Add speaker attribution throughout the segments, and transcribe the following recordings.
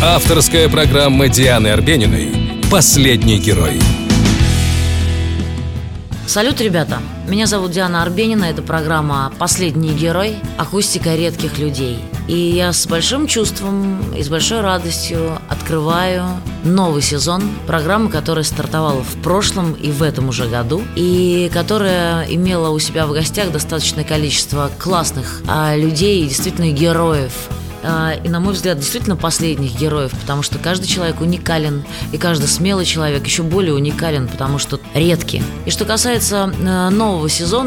Speaker 1: Авторская программа Дианы Арбениной «Последний герой».
Speaker 2: Салют, ребята! Меня зовут Диана Арбенина. Это программа «Последний герой. Акустика редких людей». И я с большим чувством и с большой радостью открываю новый сезон программы, которая стартовала в прошлом и в этом уже году, и которая имела у себя в гостях достаточное количество классных людей и действительно героев. И, на мой взгляд, действительно последних героев, потому что каждый человек уникален, и каждый смелый человек еще более уникален, потому что редкий. И что касается нового сезона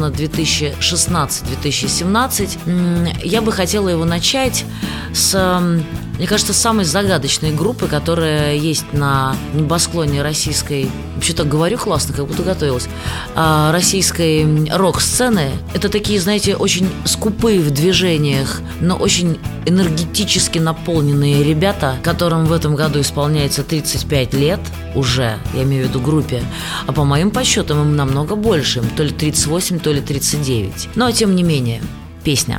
Speaker 2: 2016-2017, я бы хотела его начать с, мне кажется, самой загадочной группы, которая есть на небосклоне российской, вообще так говорю классно, как будто готовилась, российской рок-сцены. Это такие, знаете, очень скупые в движениях, но очень энергетически наполненные ребята, которым в этом году исполняется 35 лет уже, я имею в виду группе, а по моим подсчетам им намного больше, им то ли 38, то ли 39. Но тем не менее, песня.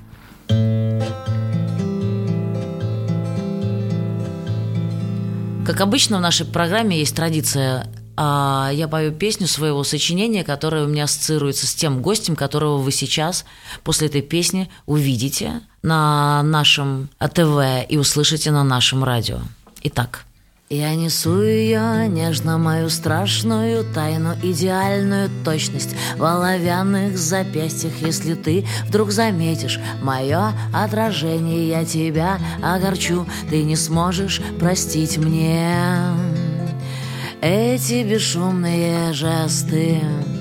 Speaker 2: Как обычно в нашей программе есть традиция, я пою песню своего сочинения, которая у меня ассоциируется с тем гостем, которого вы сейчас после этой песни увидите на нашем ТВ и услышите на нашем радио. Итак. Я несу ее нежно, мою страшную тайну, идеальную точность в оловянных запястьях. Если ты вдруг заметишь мое отражение, я тебя огорчу, ты не сможешь простить мне эти бесшумные жесты.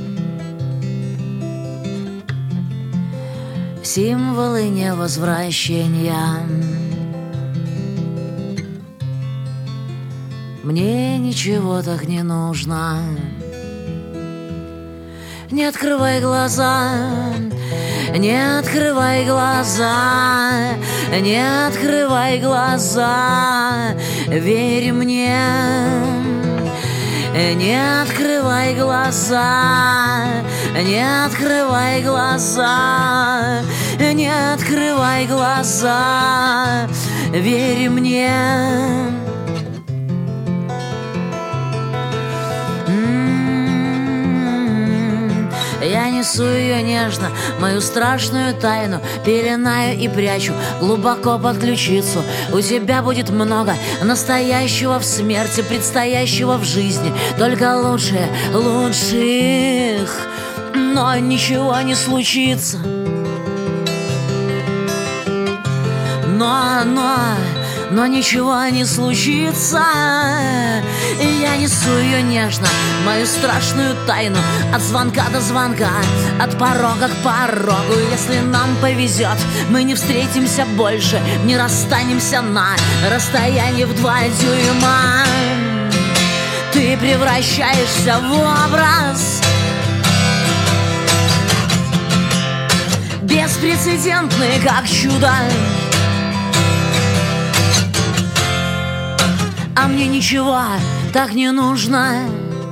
Speaker 2: Символы невозвращения. Мне ничего так не нужно. Не открывай глаза, не открывай глаза, не открывай глаза, верь мне. Не открывай глаза, не открывай глаза, не открывай глаза, верь мне. Я несу ее нежно, мою страшную тайну, пеленаю и прячу глубоко под ключицу. У тебя будет много настоящего в смерти, предстоящего в жизни, только лучшее лучших, но ничего не случится. Но ничего не случится. И я несу ее нежно, мою страшную тайну, от звонка до звонка, от порога к порогу. Если нам повезет, мы не встретимся больше, не расстанемся на расстоянии в 2 дюйма. Ты превращаешься в образ беспрецедентный, как чудо. А мне ничего так не нужно.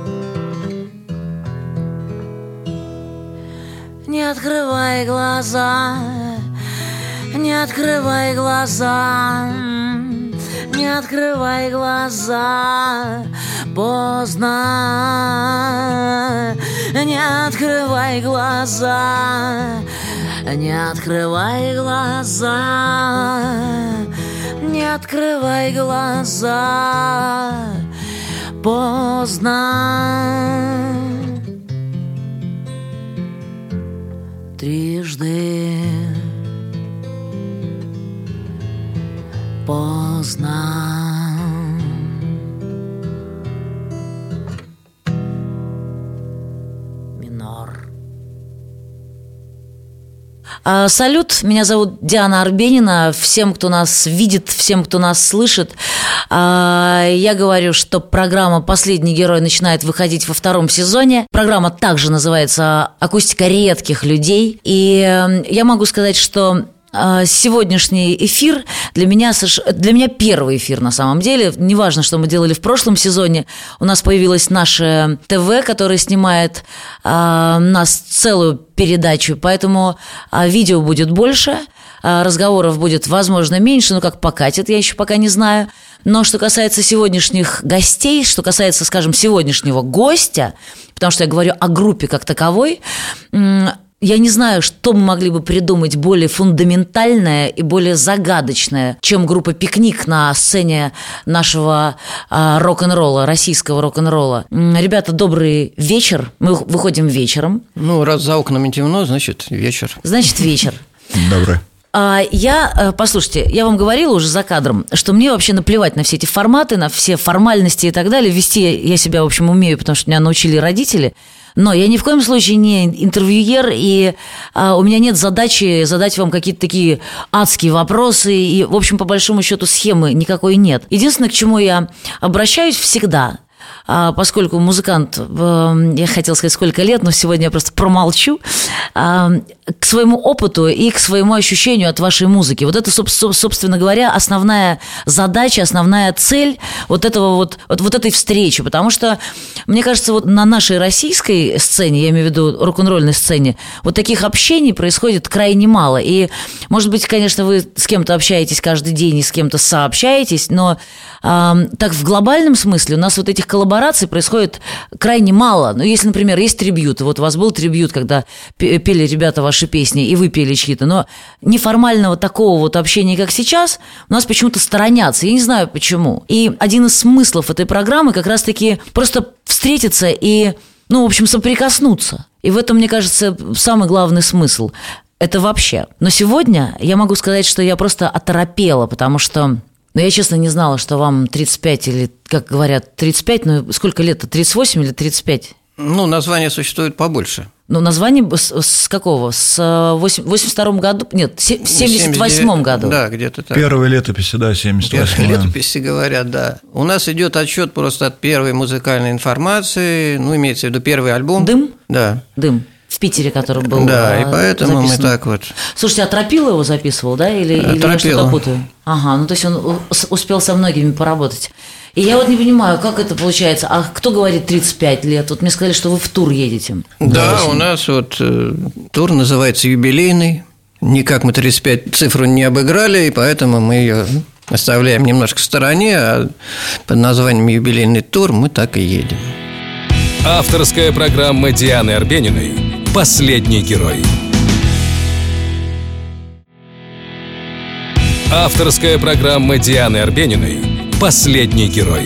Speaker 2: Не открывай глаза, не открывай глаза, не открывай глаза, поздно. Не открывай глаза, не открывай глаза, не открывай глаза, поздно. Трижды поздно. Салют, меня зовут Диана Арбенина. Всем, кто нас видит, всем, кто нас слышит, я говорю, что программа «Последний герой» начинает выходить во 2-м сезоне. Программа также называется «Акустика редких людей». И я могу сказать, что сегодняшний эфир для меня первый эфир на самом деле. Неважно, что мы делали в прошлом сезоне. У нас появилось наше ТВ, которое снимает нас целую передачу, поэтому видео будет больше. разговоров будет, возможно, меньше, но как покатит, я еще пока не знаю. Но что касается сегодняшних гостей, что касается, скажем, сегодняшнего гостя, потому что я говорю о группе как таковой, я не знаю, что мы могли бы придумать более фундаментальное и более загадочное, чем группа «Пикник» на сцене нашего рок-н-ролла, российского рок-н-ролла. Ребята, добрый вечер. Мы выходим вечером.
Speaker 3: Ну, раз за окнами темно, значит, вечер.
Speaker 2: Значит, вечер.
Speaker 4: Добрый.
Speaker 2: Послушайте, я вам говорила уже за кадром, что мне вообще наплевать на все эти форматы, на все формальности и так далее. Вести я себя, в общем, умею, потому что меня научили родители. Но я ни в коем случае не интервьюер, и у меня нет задачи задать вам какие-то такие адские вопросы, и, в общем, по большому счету, схемы никакой нет. Единственное, к чему я обращаюсь всегда, поскольку музыкант, я хотела сказать, сколько лет, но сегодня я просто промолчу, к своему опыту и к своему ощущению от вашей музыки. Вот это, собственно говоря, основная задача, основная цель вот этой встречи. Потому что, мне кажется, вот на нашей российской сцене, я имею в виду рок-н-ролльной сцене, вот таких общений происходит крайне мало. И, может быть, конечно, вы с кем-то общаетесь каждый день и с кем-то сообщаетесь, но так в глобальном смысле у нас вот этих коллабораций происходит крайне мало. Ну, если, например, есть трибьюты, вот у вас был трибьют, когда пели ребята ваши песни, и вы пели чьи-то, но неформального такого вот общения, как сейчас, у нас почему-то сторонятся, я не знаю почему. И один из смыслов этой программы как раз-таки просто встретиться и, в общем, соприкоснуться. И в этом, мне кажется, самый главный смысл. Это вообще. Но сегодня я могу сказать, что я просто оторопела, потому что... я, честно, не знала, что вам 35 или, как говорят, 35, но сколько лет-то, 38 или 35?
Speaker 3: Название существует побольше.
Speaker 2: Название с какого? С 82-м году? Нет, в 78-м году.
Speaker 3: Да, где-то так.
Speaker 4: Первые летописи, да, 78-м.
Speaker 3: Первые летописи говорят, да. У нас идет отсчет просто от первой музыкальной информации, имеется в виду первый альбом.
Speaker 2: «Дым»?
Speaker 3: Да.
Speaker 2: «Дым». В Питере, который был
Speaker 3: Да, и поэтому
Speaker 2: записан.
Speaker 3: мы так вот...
Speaker 2: Слушайте, а Тропила его записывал, да? Или я что-то путаю? Ага, то есть он успел со многими поработать. И я вот не понимаю, как это получается. А кто говорит 35 лет? Вот мне сказали, что вы в тур едете.
Speaker 3: Да, у нас вот тур называется «Юбилейный». Никак мы 35 цифру не обыграли, и поэтому мы ее оставляем немножко в стороне, а под названием «Юбилейный тур» мы так и едем.
Speaker 1: Авторская программа Дианы Арбениной «Последний герой». Авторская программа Дианы Арбениной «Последний герой».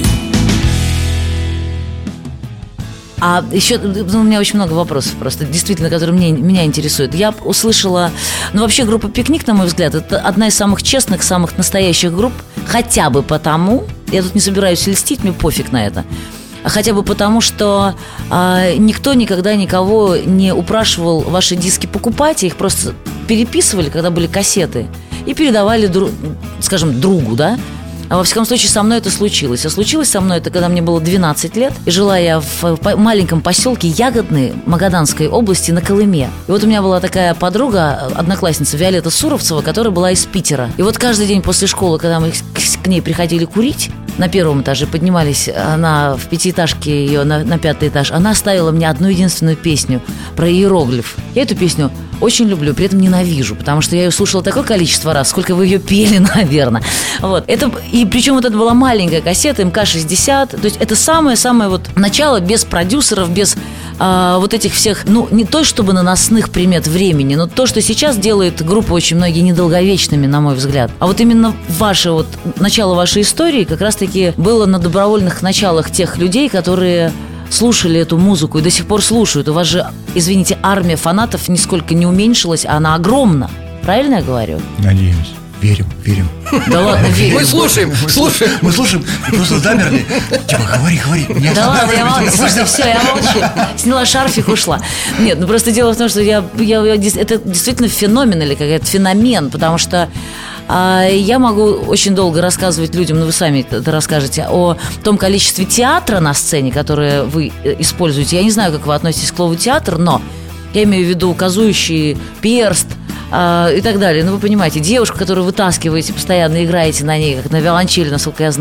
Speaker 2: А еще у меня очень много вопросов просто, действительно, которые меня интересуют. Я услышала, вообще группа «Пикник», на мой взгляд, это одна из самых честных, самых настоящих групп, хотя бы потому, я тут не собираюсь льстить, мне пофиг на это, хотя бы потому, что никто никогда никого не упрашивал ваши диски покупать, их просто переписывали, когда были кассеты, и передавали, скажем, другу, да? А во всяком случае, со мной это случилось. А случилось со мной это, когда мне было 12 лет, и жила я в маленьком поселке Ягодный Магаданской области на Колыме. И вот у меня была такая подруга, одноклассница Виолетта Суровцева, которая была из Питера. И вот каждый день после школы, когда мы к ней приходили курить, на первом этаже поднимались, она в пятиэтажке ее на 5-й этаж, она оставила мне одну единственную песню про иероглиф. Я эту песню очень люблю, при этом ненавижу, потому что я ее слушала такое количество раз, сколько вы ее пели, наверное. Вот. И причем вот это была маленькая кассета МК-60, то есть это самое-самое вот начало без продюсеров, без вот этих всех, не то чтобы наносных примет времени, но то, что сейчас делает группы очень многие недолговечными, на мой взгляд. А вот именно начало вашей истории как раз-таки было на добровольных началах тех людей, которые слушали эту музыку и до сих пор слушают. У вас же, извините, армия фанатов нисколько не уменьшилась, а она огромна. Правильно я говорю?
Speaker 4: Надеемся. Верим.
Speaker 2: Да ладно, верим.
Speaker 3: Мы слушаем.
Speaker 4: Мы слушаем, просто замерли. Говори.
Speaker 2: Да ладно, я молчу. Слушайте, все, я молчу. Сняла шарфик, ушла. Нет, просто дело в том, что это действительно феномен или какой-то феномен, потому что я могу очень долго рассказывать людям, вы сами это расскажете, о том количестве театра на сцене, которое вы используете. Я не знаю, как вы относитесь к слову «театр», но я имею в виду указующий перст и так далее. Вы понимаете, девушку, которую вытаскиваете, постоянно играете на ней, как на виолончели, насколько я знаю.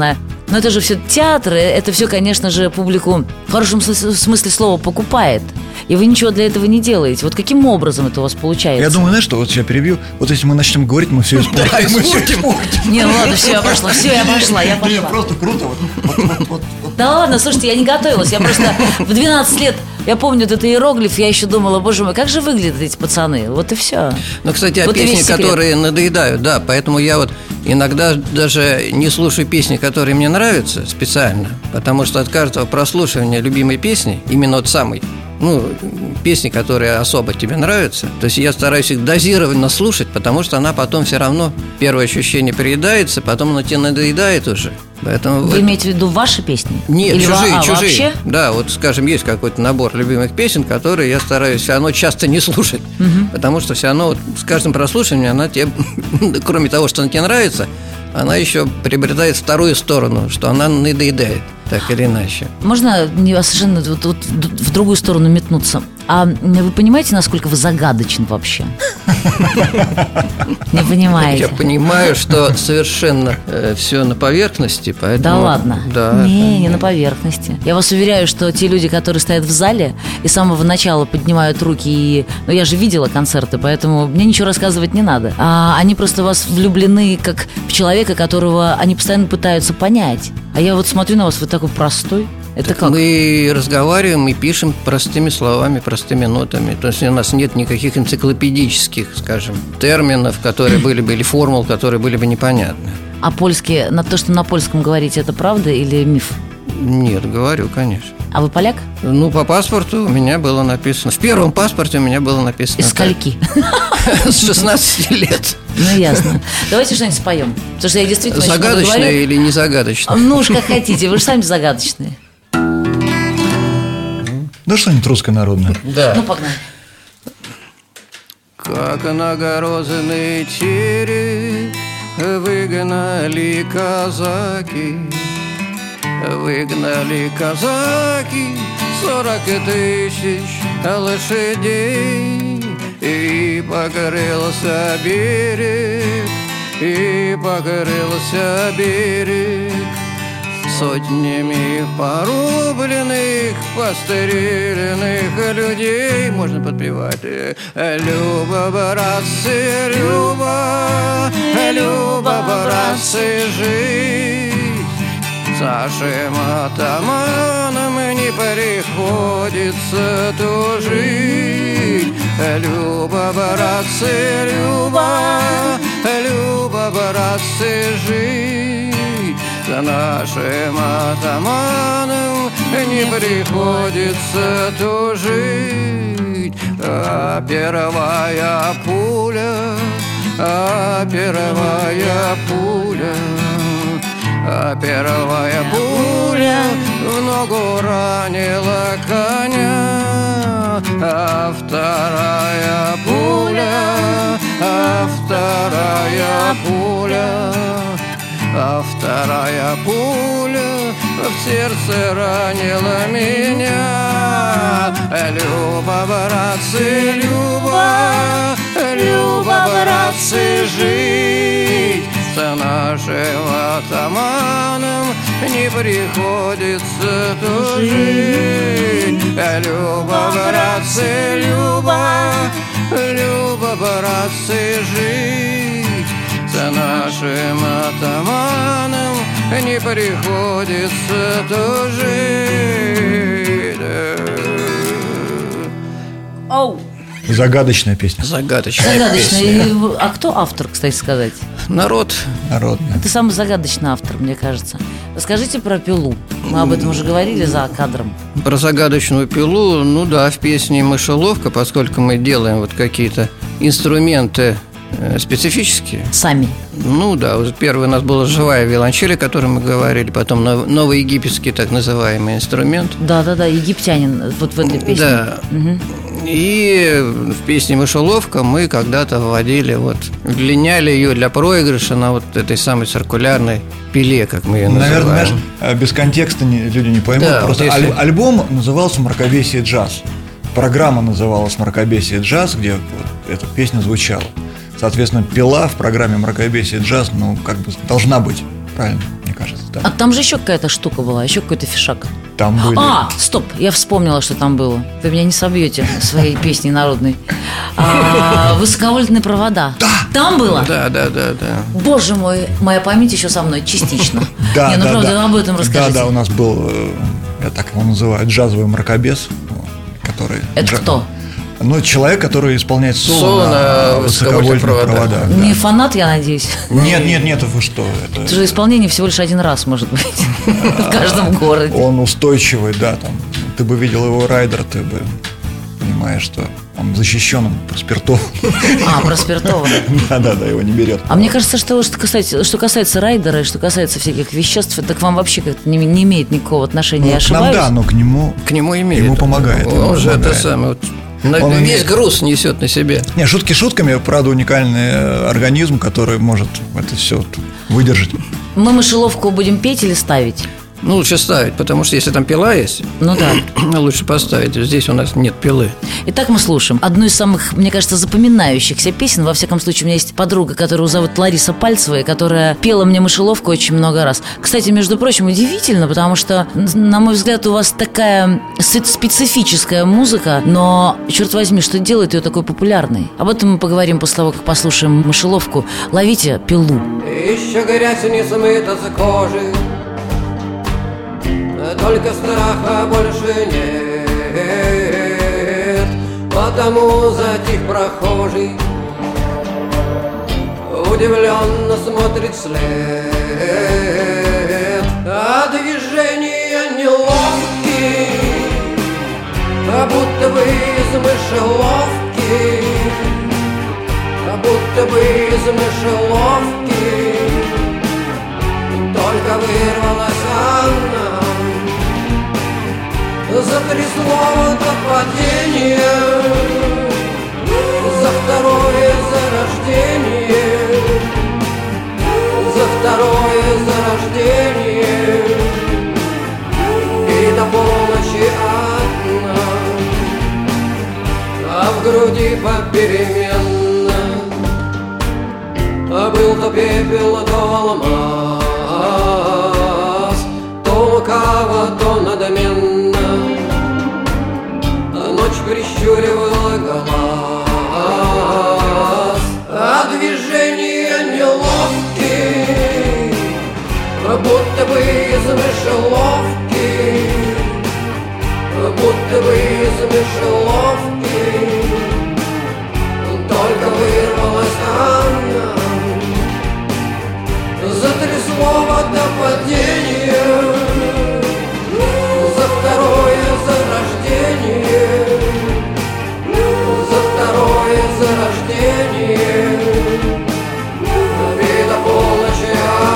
Speaker 2: Но это же все театры, это все, конечно же, публику в хорошем смысле слова покупает. И вы ничего для этого не делаете. Вот каким образом это у вас получается?
Speaker 4: Я думаю, знаешь, что вот я перебью. Вот если мы начнем говорить, мы все испортим.
Speaker 3: Да, испортим.
Speaker 2: Не, ну ладно, все, я пошла.
Speaker 4: Просто круто.
Speaker 2: Да ладно, слушайте, я не готовилась. Я просто в 12 лет, я помню этот иероглиф, я еще думала, боже мой, как же выглядят эти пацаны? Вот и все.
Speaker 3: Ну, кстати,
Speaker 2: вот
Speaker 3: песни, которые надоедают, да. Поэтому я вот иногда даже не слушаю песни, которые мне нравятся специально. Потому что от каждого прослушивания любимой песни, именно вот самой, песни, которые особо тебе нравятся, то есть я стараюсь их дозированно слушать, потому что она потом все равно, первое ощущение приедается, потом она тебе надоедает уже. Поэтому
Speaker 2: вы имеете в виду ваши песни?
Speaker 3: Нет,
Speaker 2: или
Speaker 3: чужие.
Speaker 2: Вообще?
Speaker 3: Да, вот, скажем, есть какой-то набор любимых песен, которые я стараюсь все равно часто не слушать, потому что все равно вот с каждым прослушиванием она тебе, кроме того, что она тебе нравится, она еще приобретает вторую сторону, что она надоедает, так или иначе.
Speaker 2: Можно совершенно вот в другую сторону метнуться? А вы понимаете, насколько вы загадочны вообще? Не понимаете?
Speaker 3: Я понимаю, что совершенно все на поверхности, поэтому...
Speaker 2: Да ладно?
Speaker 3: Да.
Speaker 2: Не на поверхности. Я вас уверяю, что те люди, которые стоят в зале и с самого начала поднимают руки, я же видела концерты, поэтому мне ничего рассказывать не надо. Они просто в вас влюблены как в человека, которого они постоянно пытаются понять. А я вот смотрю на вас, вы такой простой. Это как?
Speaker 3: Мы разговариваем и пишем простыми словами, простыми нотами. То есть у нас нет никаких энциклопедических, скажем, терминов, которые были бы, или формул, которые были бы непонятны.
Speaker 2: А польский, то, что на польском говорите, это правда или миф?
Speaker 3: Нет, говорю, конечно.
Speaker 2: А вы поляк?
Speaker 3: По паспорту у меня было написано. В первом паспорте у меня было написано.
Speaker 2: Из скольки?
Speaker 3: С 16 лет.
Speaker 2: Ну, ясно. Давайте что-нибудь споем. Потому что я действительно...
Speaker 3: Загадочное или не загадочное?
Speaker 2: Ну уж как хотите, вы же сами загадочные.
Speaker 4: Да что-нибудь русское народное.
Speaker 3: Да.
Speaker 2: Ну, погнали.
Speaker 3: Как на грозный терек выгнали казаки, 40 тысяч лошадей, и покрылся берег, сотнями порубленных, постреленных людей. Можно подпевать. Люба, братцы, Люба, братцы, жить. Нашим атаманам не приходится тужить. Люба, братцы, Люба, братцы, жить. За нашим атаманом не приходится тужить. А первая пуля в ногу ранила коня, а вторая пуля в сердце ранила меня. Люба, братцы, жить. За нашим атаманом не приходится тужить. Люба, братцы, жить. За нашим атаманом не приходится тужить.
Speaker 2: Оу!
Speaker 4: Загадочная песня.
Speaker 3: Загадочная песня.
Speaker 2: А кто автор, кстати сказать?
Speaker 3: Народ.
Speaker 4: Народная.
Speaker 2: Это самый загадочный автор, мне кажется. Расскажите про пилу. Мы об этом уже говорили за кадром.
Speaker 3: Про загадочную пилу, в песне «Мышеловка», поскольку мы делаем вот какие-то инструменты специфические.
Speaker 2: Сами.
Speaker 3: Вот первый у нас была живая виолончель, о которой мы говорили, потом новоегипетский так называемый инструмент.
Speaker 2: Да, египтянин, вот в этой песне.
Speaker 3: Да. Угу. И в песне «Мышеловка» мы когда-то вводили, удлиняли ее для проигрыша на этой самой циркулярной пиле, как мы ее называем.
Speaker 4: Наверное, без контекста люди не поймут.
Speaker 3: Да,
Speaker 4: просто альбом назывался «Мракобесие джаз». Программа называлась «Мракобесие джаз», где эта песня звучала. Соответственно, пила в программе «Мракобесие джаз» должна быть. правильно, мне кажется. Да.
Speaker 2: А там же еще какая-то штука была, еще какой-то фишак.
Speaker 4: Там были...
Speaker 2: Стоп, я вспомнила, что там было. Вы меня не собьете своей песней народной. Высоковольтные провода.
Speaker 4: Да!
Speaker 2: Там было?
Speaker 3: Да.
Speaker 2: Боже мой, моя память еще со мной частично.
Speaker 4: Да,
Speaker 2: Не, ну правда, об этом расскажите.
Speaker 4: Да, у нас был, я так его называю, джазовый мракобес, который...
Speaker 2: Это кто?
Speaker 4: Ну, человек, который исполняет соло
Speaker 3: на
Speaker 4: высоковольтных проводах.
Speaker 2: Не фанат, я надеюсь?
Speaker 4: Нет, вы что?
Speaker 2: Это же исполнение всего лишь один раз, может быть, в каждом городе.
Speaker 4: Он устойчивый, да, там. Ты бы видел его райдер, ты бы понимаешь, что он защищен, он проспиртован.
Speaker 2: Проспиртован.
Speaker 4: Да, его не берет.
Speaker 2: А мне кажется, что касается райдера и что касается всяких веществ, это к вам вообще как-то не имеет никакого отношения, я ошибаюсь?
Speaker 4: К нам, да, но к нему
Speaker 3: имеет.
Speaker 4: Ему помогает.
Speaker 3: Он же это самое... Весь груз несет на себе.
Speaker 4: Не, шутки шутками, правда, уникальный организм, который может это все выдержать.
Speaker 2: Мы мышеловку будем петь или ставить?
Speaker 3: Ну, лучше ставить, потому что если там пила есть,
Speaker 2: ну да,
Speaker 3: лучше поставить. Здесь у нас нет пилы.
Speaker 2: Итак, мы слушаем одну из самых, мне кажется, запоминающихся песен. Во всяком случае, у меня есть подруга, которую зовут Лариса Пальцева, которая пела мне мышеловку очень много раз. Кстати, между прочим, удивительно, потому что, на мой взгляд, у вас такая специфическая музыка, но, черт возьми, что делает ее такой популярной? Об этом мы поговорим после того, как послушаем мышеловку. Ловите пилу.
Speaker 5: Еще грязь не смыта с кожи, только страха больше нет, потому затих прохожий, удивленно смотрит вслед, а движения неловкие, будто бы из мышеловки, будто бы из мышеловки, только вырвалась она. Затрясло до падения, за второе зарождение, за второе зарождение, и до полночи одна, а в груди попеременно, был то пепел, то алмаз, то лукаво, то надменно. Ночь прищуривала глаз, а движения неловкие, будто бы из мышеловки, будто бы из мышеловки, только вырвалась она, затрясло до падения, за второе зарождение, за второе зарождение, и до полночи.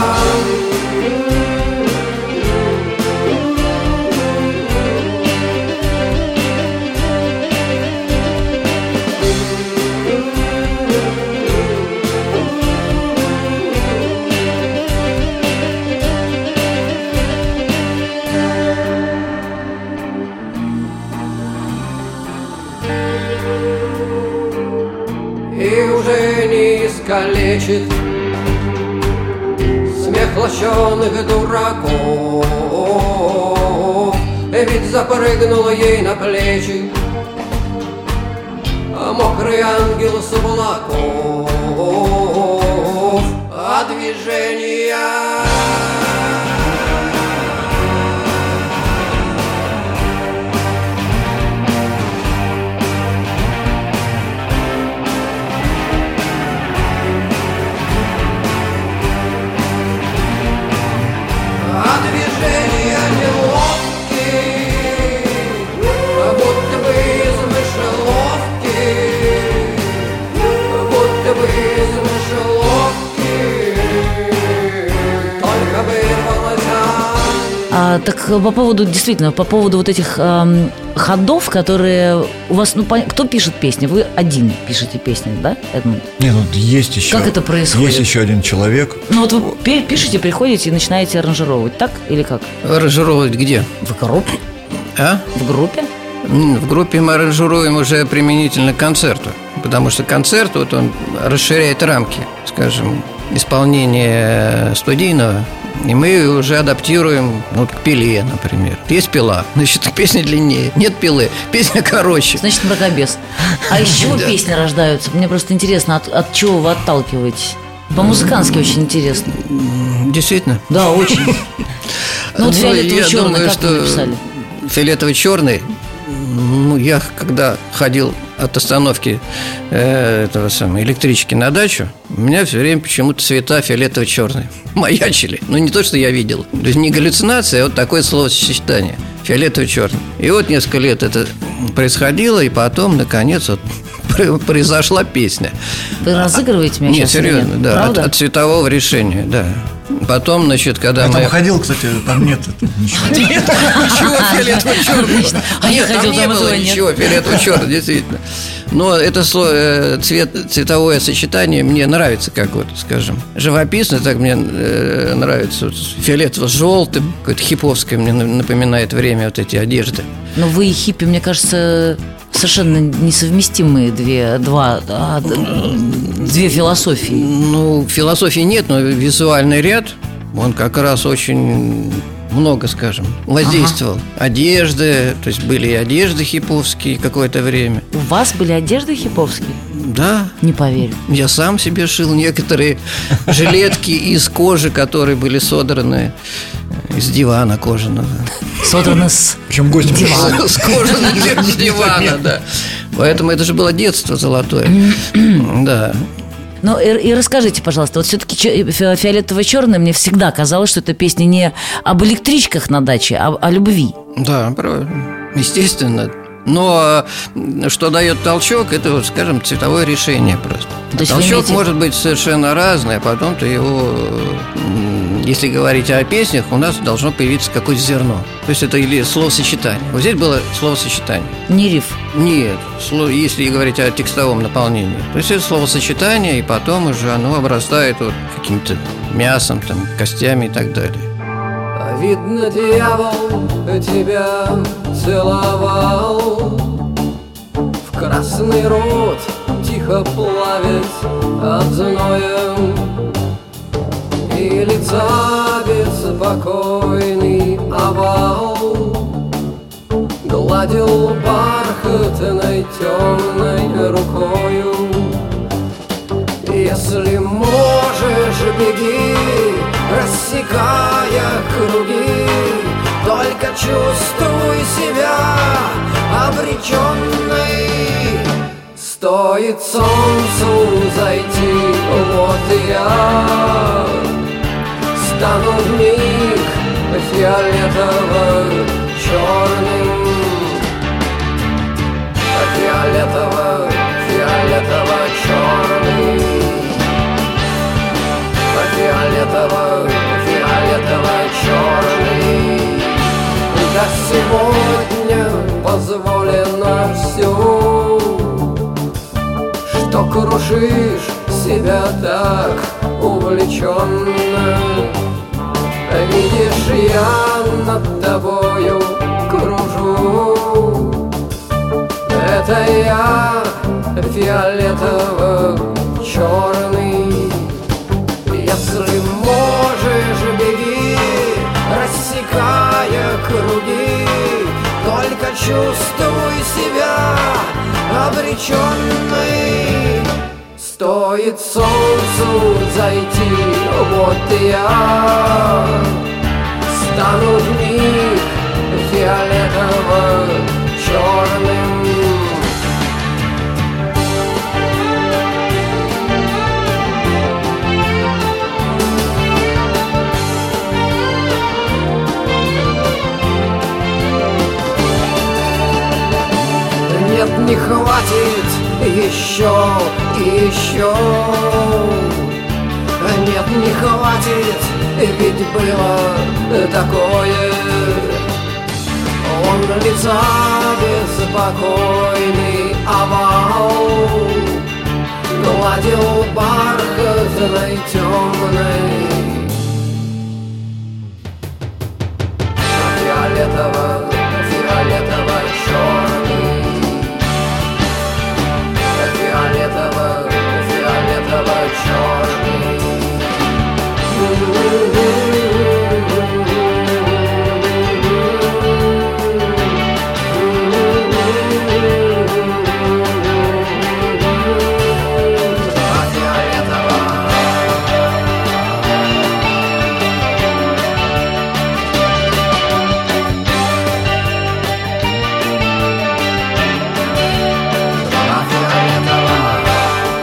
Speaker 5: И уже не искалечит смех лощеных дураков, ведь запрыгнула ей на плечи мокрый ангел с облаков, а движения неловкие, будто бы из мышеловки, будто бы из мышеловки, только вырвалась.
Speaker 2: Так по поводу, действительно, по поводу вот этих ходов, которые у вас, кто пишет песни? Вы один пишете песни, да, Эдмунд?
Speaker 4: Нет, ну есть еще.
Speaker 2: Как это происходит?
Speaker 4: Есть еще один человек.
Speaker 2: Ну вот вы пишете, приходите и начинаете аранжировать, так или как?
Speaker 3: Аранжировать где?
Speaker 2: В группе? В группе?
Speaker 3: В группе мы аранжируем уже применительно к концерту, потому что концерт, вот он расширяет рамки, скажем, исполнения студийного, и мы уже адаптируем к пиле, например. Есть пила, значит, песня длиннее. Нет пилы, песня короче.
Speaker 2: Значит, мракобес. А из чего песни рождаются? Мне просто интересно, от чего вы отталкиваетесь? По-музыкански очень интересно.
Speaker 3: Действительно?
Speaker 2: Да, очень. Фиолетово-черный, как вы написали?
Speaker 3: Фиолетово-черный. Я когда ходил от остановки электрички на дачу, у меня все время почему-то цвета фиолетово-черные маячили. Не то, что я видел. То есть не галлюцинация, а вот такое словосочетание. Фиолетово-черный. И вот несколько лет это происходило, и потом, наконец, произошла песня.
Speaker 2: Вы разыгрываете меня сейчас?
Speaker 3: Нет, серьезно, да. От цветового решения, да. Потом, когда
Speaker 4: я там ходил, кстати, там нет ничего.
Speaker 3: Нет, ничего фиолетово-черного.
Speaker 2: А я ходил, там этого нет.
Speaker 3: Ничего фиолетово-черного, действительно. Но это цветовое сочетание мне нравится, как скажем, живописно. Так мне нравится фиолетово-желтым, какое-то хиповское мне напоминает время эти одежды.
Speaker 2: Но вы и хиппи, мне кажется, совершенно несовместимые две философии.
Speaker 3: Философии нет, но визуальный ряд, он как раз очень много, скажем, воздействовал. Одежды, то есть были и одежды хиповские какое-то время.
Speaker 2: У вас были одежды хиповские?
Speaker 3: Да.
Speaker 2: Не поверю.
Speaker 3: Я сам себе шил некоторые жилетки из кожи, которые были содраны из дивана кожаного.
Speaker 2: Содраны с
Speaker 4: Причем гость
Speaker 2: дивана.
Speaker 3: С кожаного дивана, да. Поэтому это же было детство золотое. Да.
Speaker 2: И расскажите, пожалуйста, все-таки фиолетово-черное, мне всегда казалось, что это песня не об электричках на даче, а о любви.
Speaker 3: Да, правильно. Естественно. Но что дает толчок, это, скажем, цветовое решение просто. Толчок может быть совершенно разный, а потом ты его, если говорить о песнях, у нас должно появиться какое-то зерно. То есть это или словосочетание. Вот здесь было словосочетание.
Speaker 2: Не риф?
Speaker 3: Нет, если говорить о текстовом наполнении. То есть это словосочетание, и потом уже оно обрастает каким-то мясом, костями и так далее.
Speaker 5: Видно, дьявол тебя целовал, в красный рот тихо плавит от зноя, и лица беспокойный овал гладил бархатной темной рукою. Если можешь, беги, рассекая круги, только чувствуй себя обреченной. Стоит солнцу зайти, вот и я стану вмиг фиолетово-черным, фиолетово-черный, фиолетово-черный. Да сегодня позволено все, что крушишь себя так увлеченно. Видишь, я над тобою кружу, это я фиолетово-черный. Если можешь, беги, рассекая круги, только чувствуй себя обреченной. Стоит солнцу зайти, вот и я стану вмиг фиолетово-черным. Нет, не хватит еще и еще. Нет, не хватит, ведь было такое. Он лица беспокойный овал гладил бархатной темной. Фиолетово-черный, фиолетово-черный.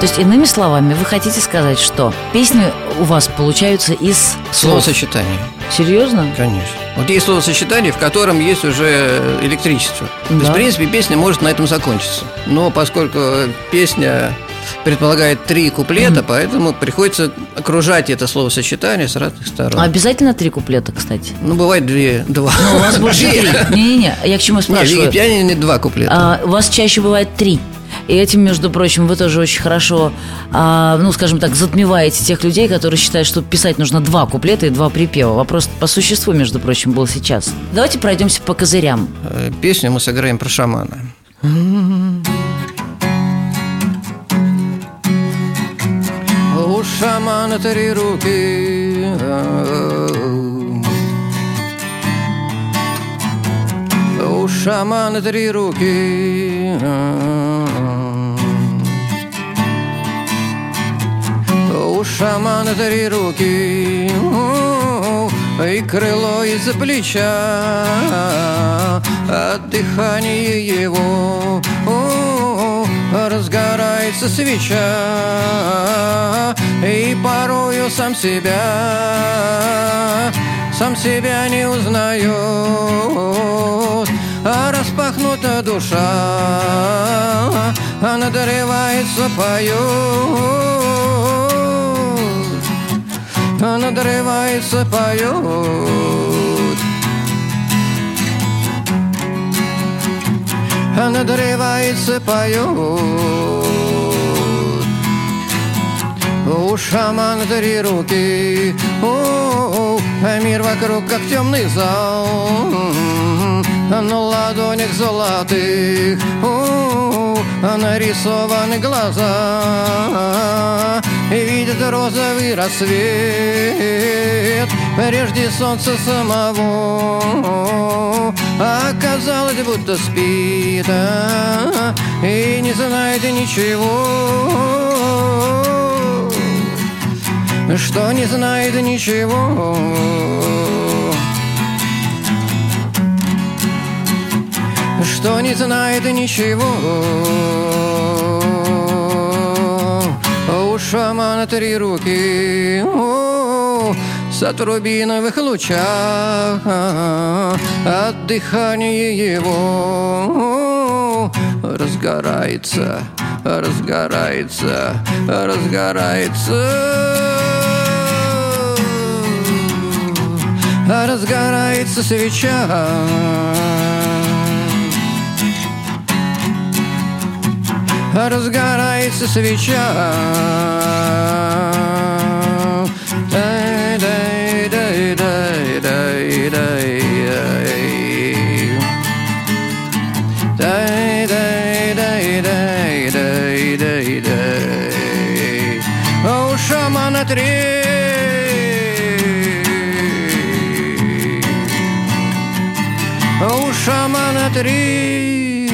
Speaker 2: есть, иными словами, вы хотите сказать, что песни у вас получаются из слов?
Speaker 3: Словосочетание.
Speaker 2: Серьезно?
Speaker 3: Конечно. Вот есть словосочетание, в котором есть уже электричество. То есть, в принципе, песня может на этом закончиться. Но поскольку песня предполагает 3 куплета, поэтому приходится окружать это словосочетание с разных сторон.
Speaker 2: А обязательно 3 куплета, кстати?
Speaker 3: Ну, бывает 2.
Speaker 2: Ну, у вас больше 3. Не-не-не, я к чему спрашиваю?
Speaker 3: Не 2 куплета.
Speaker 2: У вас чаще бывает 3. И этим, между прочим, вы тоже очень хорошо, ну, скажем так, затмеваете тех людей, которые считают, что писать нужно 2 куплета и 2 припева. Вопрос по существу, между прочим, был сейчас. Давайте пройдемся по козырям.
Speaker 3: Песню мы сыграем про шамана. У шамана 3 руки, у шамана 3 руки, у шамана 3 руки, и крыло из-за плеча, от дыхания его разгорается свеча, и порою сам себя не узнает, а распахнута душа, а надрывается, поет, а надрывается, поет, а надрывается, поет. У шамана 3 руки, а мир вокруг как темный зал, на ладонях золотых нарисованы глаза, и видит розовый рассвет прежде солнца самого, а казалось, будто спит, и не знает ничего, что не знает ничего, что не знает ничего. У шамана 3 руки, от рубиновых лучах, от дыхания его разгорается, разгорается, разгорается, разгорается свеча, разгорается свеча. У шамана 3. У шамана 3.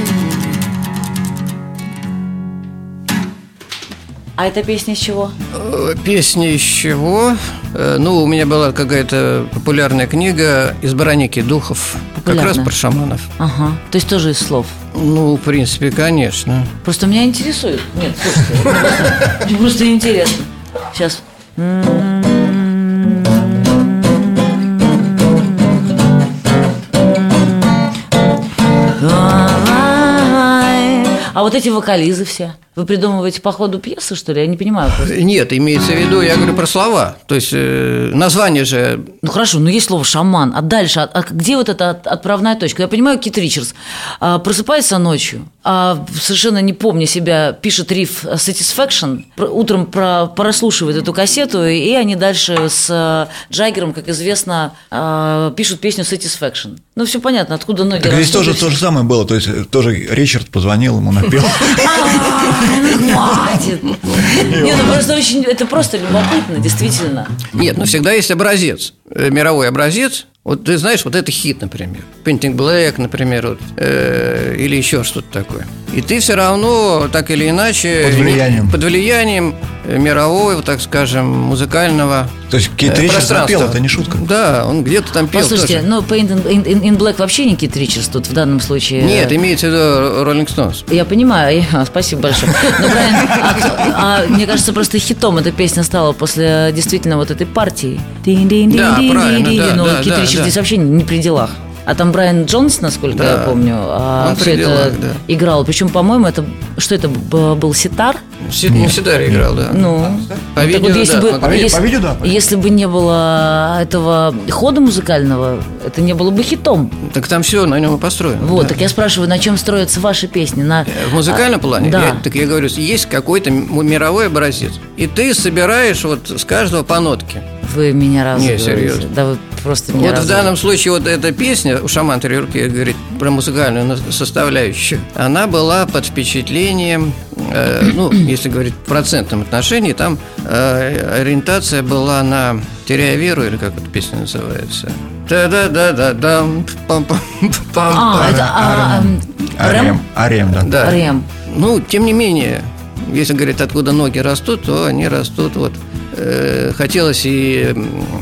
Speaker 2: А эта песня из чего?
Speaker 3: Песня из чего? Ну, у меня была какая-то популярная книга «Из бараники духов». Как раз про шаманов.
Speaker 2: Ага, то есть тоже из слов?
Speaker 3: Ну, в принципе, конечно.
Speaker 2: Просто меня интересует. Нет, слушайте, мне просто интересно. Сейчас. А вот эти вокализы все, вы придумываете по ходу пьесы, что ли? Я не понимаю просто.
Speaker 3: Нет, имеется в виду, я говорю про слова. То есть название же...
Speaker 2: Ну хорошо, но есть слово «шаман», а дальше, где вот эта отправная точка? Я понимаю, Кит Ричардс просыпается ночью, совершенно не помня себя, пишет риф «Satisfaction», утром прослушивает эту кассету, и они дальше с Джаггером, как известно, пишут песню «Satisfaction». Ну, все понятно, откуда ноги растут.
Speaker 4: Здесь тоже то же самое было, то есть тоже Ричард позвонил, ему напел.
Speaker 2: Хватит. Нет, ну просто очень, это просто любопытно, действительно.
Speaker 3: Нет, но всегда есть образец, мировой образец, Вот ты знаешь, вот это хит, например. Painting Black, например, вот, или еще что-то такое. И ты все равно, так или иначе, под влиянием мирового, так скажем, музыкального.
Speaker 4: То есть Кит Ричардс запел, это не шутка.
Speaker 3: Да, он где-то там пел.
Speaker 2: Послушайте,
Speaker 3: тоже.
Speaker 2: но Painting in Black вообще не Кит Ричардс тут в данном случае.
Speaker 3: Нет, имеется в виду Rolling Stones.
Speaker 2: Я понимаю, спасибо большое. Но, правильно, мне кажется, просто хитом эта песня стала после действительно вот этой партии.
Speaker 3: Да, правильно,
Speaker 2: но Кит Ричардс здесь вообще не при делах. А там Брайан Джонс, насколько я помню, все это играл. Причем, по-моему, это был ситар?
Speaker 3: На ситаре играл, да.
Speaker 2: Ну,
Speaker 3: по видео,
Speaker 2: если бы не было этого хода музыкального, это не было бы хитом.
Speaker 3: Так там все на нем и построено.
Speaker 2: Вот, так я спрашиваю, на чем строятся ваши песни?
Speaker 3: В музыкальном плане?
Speaker 2: Да.
Speaker 3: Так я говорю, есть какой-то мировой образец. И ты собираешь вот с каждого по нотке.
Speaker 2: Вы меня разыгрываете.
Speaker 3: Не, серьезно.
Speaker 2: Да вы просто меня
Speaker 3: в данном случае вот эта песня у «Шаман три руки» говорит про музыкальную составляющую. Она была под впечатлением, если говорить в процентном отношении, там ориентация была на «Теряя веру», или как эта песня называется.
Speaker 2: Рэм?
Speaker 4: Рэм, да.
Speaker 2: Рэм.
Speaker 3: Ну, тем не менее, если говорить, откуда ноги растут, то они растут вот. Хотелось и...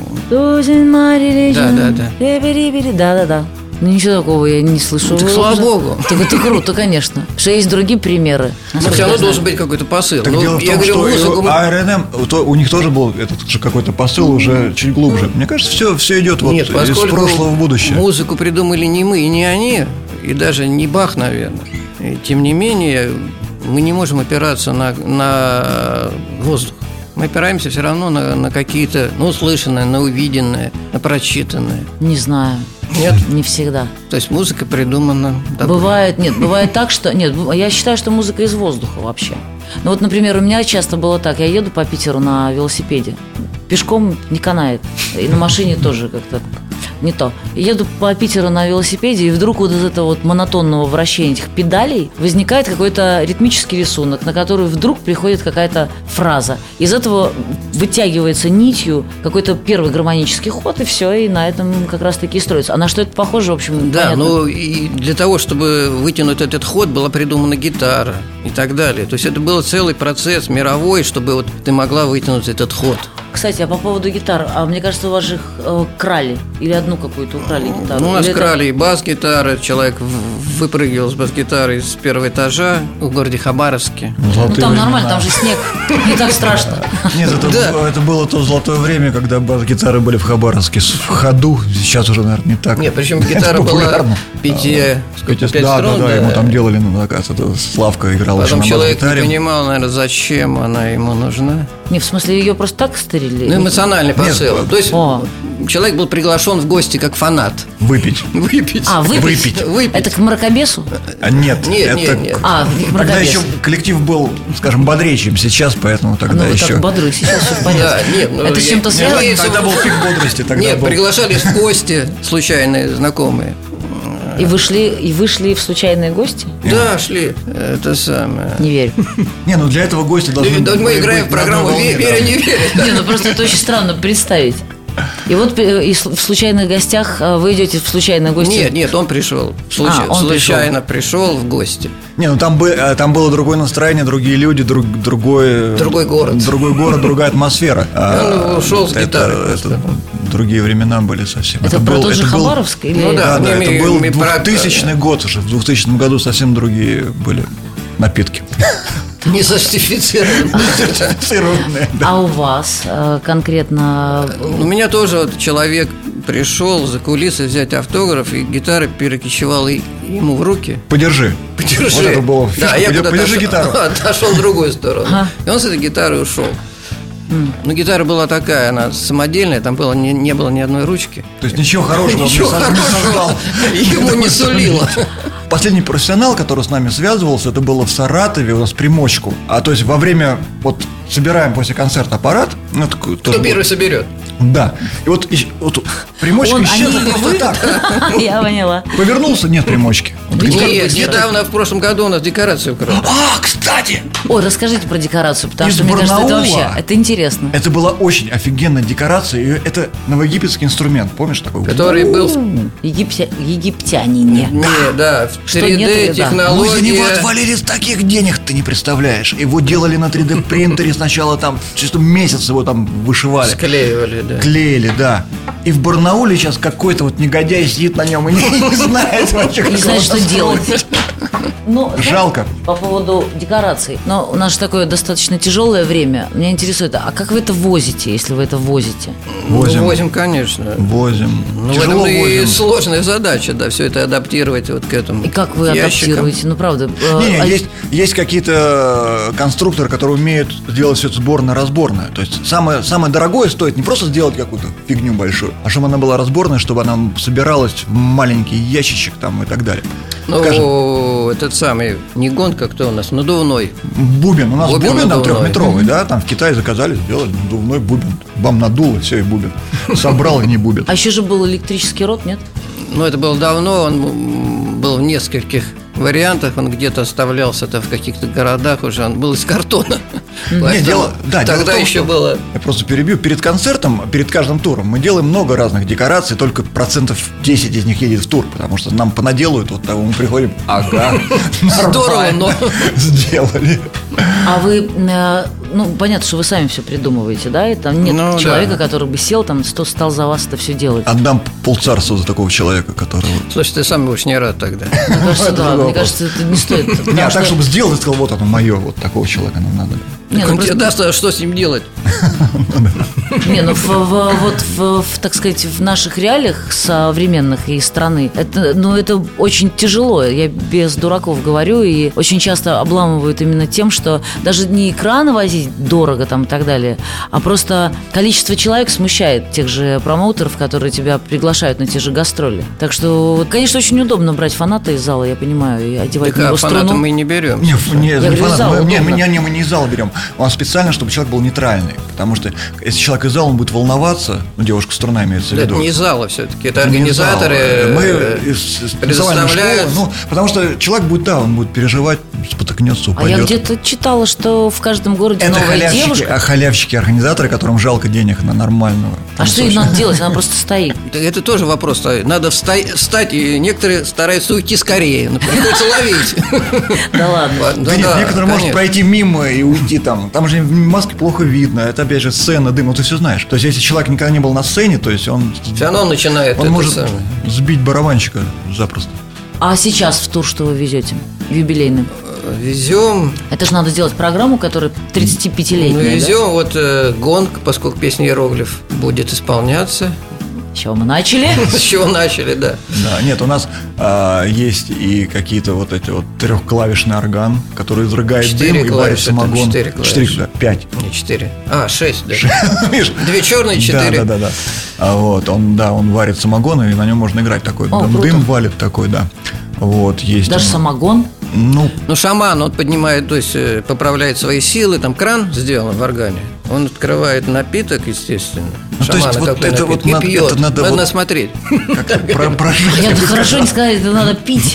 Speaker 2: Да. Ну, ничего такого я не слышу.
Speaker 3: Так слава богу.
Speaker 2: Так это круто, конечно. Что есть другие примеры.
Speaker 3: Но все равно должен быть какой-то посыл.
Speaker 4: Так дело в том, что АРНМ, у них тоже был этот же какой-то посыл уже чуть глубже. Мне кажется, все идет вот из прошлого в будущее.
Speaker 3: Музыку придумали не мы и не они, и даже не Бах, наверное. И, тем не менее, мы не можем опираться на воздух. Мы опираемся все равно на какие-то, услышанные, на увиденные, на прочитанные.
Speaker 2: Не знаю.
Speaker 3: Нет?
Speaker 2: Не всегда.
Speaker 3: То есть музыка придумана...
Speaker 2: Бывает так, что... Нет, я считаю, что музыка из воздуха вообще. Ну вот, например, у меня часто было так. Я еду по Питеру на велосипеде. Пешком не канает. И на машине тоже как-то не то. Еду по Питеру на велосипеде, и вдруг вот из этого вот монотонного вращения этих педалей возникает какой-то ритмический рисунок, на который вдруг приходит какая-то фраза. Из этого вытягивается нитью какой-то первый гармонический ход, и все, и на этом как раз-таки и строится. А на что это похоже, в общем,
Speaker 3: да,
Speaker 2: понятно.
Speaker 3: И для того, чтобы вытянуть этот ход, была придумана гитара и так далее. То есть это был целый процесс мировой, чтобы вот ты могла вытянуть этот ход.
Speaker 2: Кстати, а по поводу гитар, мне кажется, у вас же их крали. Или одну какую-то украли гитару.
Speaker 3: У нас крали и бас-гитары. Человек выпрыгивал с бас-гитарой с первого этажа в городе Хабаровске.
Speaker 2: Там нормально, там же снег. Не так страшно.
Speaker 4: Нет, это было то золотое время, когда бас-гитары были в Хабаровске в ходу. Сейчас уже, наверное, не так.
Speaker 3: Нет, причем гитара была 5 струн.
Speaker 4: Да, ему там делали, Славка играл уже на бас-гитаре.
Speaker 3: Потом человек не понимал, наверное, зачем она ему нужна.
Speaker 2: Не, в смысле, ее просто так стырили?
Speaker 3: Эмоциональный посыл. То есть человек был приглашен в гости как фанат.
Speaker 4: Выпить.
Speaker 3: Выпить.
Speaker 2: Это к мракобесу?
Speaker 4: Нет.
Speaker 2: Тогда
Speaker 4: еще коллектив был, скажем, бодрее, чем сейчас, поэтому тогда еще...
Speaker 2: Так бодрый, сейчас все в порядке. Это с чем-то связано?
Speaker 4: Тогда был пик бодрости.
Speaker 3: Нет, приглашались в гости случайные знакомые.
Speaker 2: И вышли в случайные гости?
Speaker 3: Да, шли. Это самое.
Speaker 2: Не верю.
Speaker 4: Не, для этого гости должны быть.
Speaker 3: Мы играем в программу «Верю, не верю».
Speaker 2: Не, просто это очень странно представить. И вот в случайных гостях вы идете в случайные гости?
Speaker 3: Нет, он пришел. Случайно пришел в гости.
Speaker 4: Не, там было другое настроение, другие люди, другой
Speaker 3: город.
Speaker 4: Другой город, другая атмосфера.
Speaker 3: Он ушел с гитарой.
Speaker 4: Другие времена были совсем.
Speaker 2: Это про тот же Хабаровск?
Speaker 4: Да, это был 2000 год уже. В 2000 году совсем другие были напитки.
Speaker 3: Не сертифицированные.
Speaker 2: А у вас конкретно?
Speaker 3: У меня тоже человек пришел за кулисы взять автограф, и гитара перекочевала ему в руки.
Speaker 4: Подержи. Вот это было фишка. Подержи гитару.
Speaker 3: Отошел в другую сторону. И он с этой гитарой ушел. Но гитара была такая, она самодельная, там не было ни одной ручки.
Speaker 4: То есть ничего хорошего он не создал.
Speaker 3: Ему не сулило.
Speaker 4: Последний профессионал, который с нами связывался, это было в Саратове, у нас примочку. То есть во время, собираем после концерта аппарат.
Speaker 3: Кто первый соберет?
Speaker 4: Да. И вот примочка исчезла просто так.
Speaker 2: Я поняла.
Speaker 4: Повернулся, нет примочки.
Speaker 3: Нет, недавно, в прошлом году у нас декорацию украли.
Speaker 4: Кстати!
Speaker 2: Ой, расскажите про декорацию, потому
Speaker 4: Из
Speaker 2: что, мне кажется, это
Speaker 4: Барнаула.
Speaker 2: вообще, это интересно.
Speaker 4: Это была очень офигенная декорация. И это новоегипетский инструмент, помнишь такой?
Speaker 3: Который был...
Speaker 2: Египтянине.
Speaker 3: Да, в
Speaker 2: Что нет,
Speaker 3: 3D
Speaker 2: да.
Speaker 4: Мы за него
Speaker 3: технология.
Speaker 4: отвалили таких денег, ты не представляешь. Его делали на 3D принтере сначала, там чисто месяц его там вышивали.
Speaker 3: Склеивали, да.
Speaker 4: Клеили, да. И в Барнауле сейчас какой-то вот негодяй сидит на нем и не знает вообще, как
Speaker 2: Не знает,
Speaker 4: его
Speaker 2: что делать.
Speaker 4: настроить.
Speaker 2: Ну,
Speaker 4: Жалко.
Speaker 2: По поводу декораций. Но у нас же такое достаточно тяжелое время. Меня интересует, а как вы это возите, если вы это возите?
Speaker 4: Возим.
Speaker 3: Конечно.
Speaker 4: Возим.
Speaker 3: Ну, в
Speaker 4: Тяжело
Speaker 3: этом и
Speaker 4: возим.
Speaker 3: сложная задача, да, все это адаптировать вот к этому.
Speaker 2: И как вы
Speaker 3: ящикам.
Speaker 2: адаптируете? Ну, правда.
Speaker 4: Есть какие-то конструкторы, которые умеют сделать все это сборно-разборное. То есть самое дорогое стоит не просто сделать какую-то фигню большую, а чтобы она была разборная, чтобы она собиралась в маленький ящичек там и так далее.
Speaker 3: Ну,
Speaker 4: Скажем,
Speaker 3: этот самый, не гонка, кто у нас, надувной.
Speaker 4: бубен. У нас
Speaker 3: Бубен
Speaker 4: бубен там
Speaker 3: надувной.
Speaker 4: 3-метровый, да? Там в Китае заказали, сделали надувной бубен. Вам надуло, все, и бубен. Собрал и не бубен.
Speaker 2: А еще же был электрический рот, нет?
Speaker 3: Ну, это было давно, он был в нескольких вариантах, он где-то оставлялся-то в каких-то городах уже, он был из картона.
Speaker 4: Нет, дело в
Speaker 3: Тогда
Speaker 4: том,
Speaker 3: еще
Speaker 4: что-
Speaker 3: было...
Speaker 4: Я просто перебью. Перед концертом, перед каждым туром мы делаем много разных декораций, только 10% из них едет в тур, потому что нам понаделают, вот того мы приходим,
Speaker 3: Здорово, но...
Speaker 4: сделали.
Speaker 2: А вы, ну, понятно, что вы сами все придумываете, да? И там нет
Speaker 3: Ну,
Speaker 2: человека,
Speaker 3: да.
Speaker 2: который бы сел, там, стал за вас это все делать.
Speaker 4: Отдам полцарства за такого человека, которого...
Speaker 3: Слушай, ты сам будешь не рад тогда.
Speaker 2: Мне кажется,
Speaker 4: это
Speaker 2: да,
Speaker 4: другой
Speaker 2: мне
Speaker 4: вопрос.
Speaker 2: кажется, это не стоит.
Speaker 4: Не,
Speaker 2: потому
Speaker 4: а так,
Speaker 2: что-
Speaker 4: чтобы сделал и сказал, вот оно мое, вот такого человека нам надо.
Speaker 2: Не,
Speaker 3: Так
Speaker 2: ну
Speaker 3: он
Speaker 2: просто-
Speaker 3: тебе даст, а что с ним делать?
Speaker 2: Не, ну так сказать, в наших реалиях современных и страны, это очень тяжело. Я без дураков говорю, и очень часто обламывают именно тем, что даже не экраны возить дорого там и так далее, а просто количество человек смущает тех же промоутеров, которые тебя приглашают на те же гастроли. Так что, конечно, очень удобно брать фаната из зала, я понимаю, и одевать
Speaker 3: Так
Speaker 2: на
Speaker 3: а
Speaker 2: него
Speaker 3: фаната
Speaker 2: струну.
Speaker 3: мы не берем.
Speaker 4: Не,
Speaker 2: говорю,
Speaker 4: фанат,
Speaker 2: зал
Speaker 4: мы
Speaker 2: удобно.
Speaker 4: мы не из зала берем. Он специально, чтобы человек был нейтральный. Потому что если человек из зала, он будет волноваться, ну, девушка струна имеется в
Speaker 3: Это
Speaker 4: виду.
Speaker 3: не зала все-таки, это
Speaker 4: Это не
Speaker 3: организаторы
Speaker 4: зал. Мы из танцевальной
Speaker 3: предоставляют.
Speaker 4: школы, потому что человек будет, он будет переживать, спотыкнется,
Speaker 2: А я
Speaker 4: упадет.
Speaker 2: где-то читала, что в каждом городе
Speaker 4: Это
Speaker 2: новая девушка.
Speaker 4: халявщики, организаторы, которым жалко денег на нормальную.
Speaker 2: А что ей надо делать? Она просто стоит.
Speaker 3: Это тоже вопрос стоит. Надо встать, и некоторые стараются уйти скорее. Но приходится ловить.
Speaker 2: Да ладно.
Speaker 4: Да нет, некоторые может
Speaker 3: конечно.
Speaker 4: пройти мимо и уйти там. Там же в маске плохо видно. Это опять же сцена, дым, ты все знаешь. То есть, если человек никогда не был на сцене, то есть он
Speaker 3: Все равно он начинает это
Speaker 4: может
Speaker 3: самое.
Speaker 4: сбить барабанщика запросто.
Speaker 2: А сейчас в тур что вы везете? В юбилейный?
Speaker 3: Везем.
Speaker 2: Это же надо делать программу, которая 35-летняя.
Speaker 3: Ну,
Speaker 2: да?
Speaker 3: везем вот гонг, поскольку песня иероглиф будет исполняться.
Speaker 2: С чего мы начали?
Speaker 3: С чего начали, да.
Speaker 4: Да, нет, у нас есть и какие-то вот эти вот трехклавишный орган, который изрыгает
Speaker 3: 4
Speaker 4: дым и варит
Speaker 3: клавиши, там
Speaker 4: самогон.
Speaker 3: 4 клавиши.
Speaker 4: да, 5.
Speaker 3: Не 4. 6, да.
Speaker 4: Видишь?
Speaker 3: 2 черные, 4.
Speaker 4: Да. Вот, он варит самогон, и на нем можно играть такой.
Speaker 2: О, круто.
Speaker 4: Дым валит такой, да. Вот, есть.
Speaker 2: Даже самогон?
Speaker 4: Ну,
Speaker 3: Ну, шаман, он поднимает, то есть поправляет свои силы. Там кран сделан в органе. Он открывает напиток, естественно.
Speaker 4: Ну, то есть
Speaker 3: Шамана
Speaker 4: вот
Speaker 3: какой
Speaker 4: это
Speaker 3: напиток,
Speaker 4: вот
Speaker 3: и
Speaker 4: надо-
Speaker 3: пьет.
Speaker 4: это надо вот-
Speaker 3: смотреть.
Speaker 4: как-то прожить.
Speaker 2: Я бы хорошо не сказала, это надо пить.